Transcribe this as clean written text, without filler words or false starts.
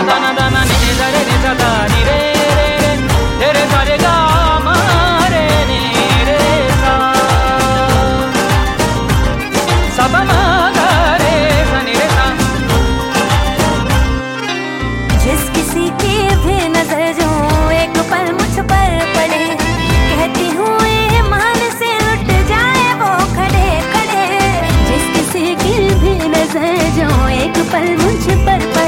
दाना दाना नि नि दा रे रे सा दा नि रे रे रे रे सा रे गा मा रे नि रे सा सा प म ग रे सा नि रे सा। जिस किसी की भी नजर जो एक पल मुझ पर पड़े, कहती हूँ ईमान से लुट जाए वो खड़े खड़े। जिस किसी की भी नजर जो एक पल मुझ पर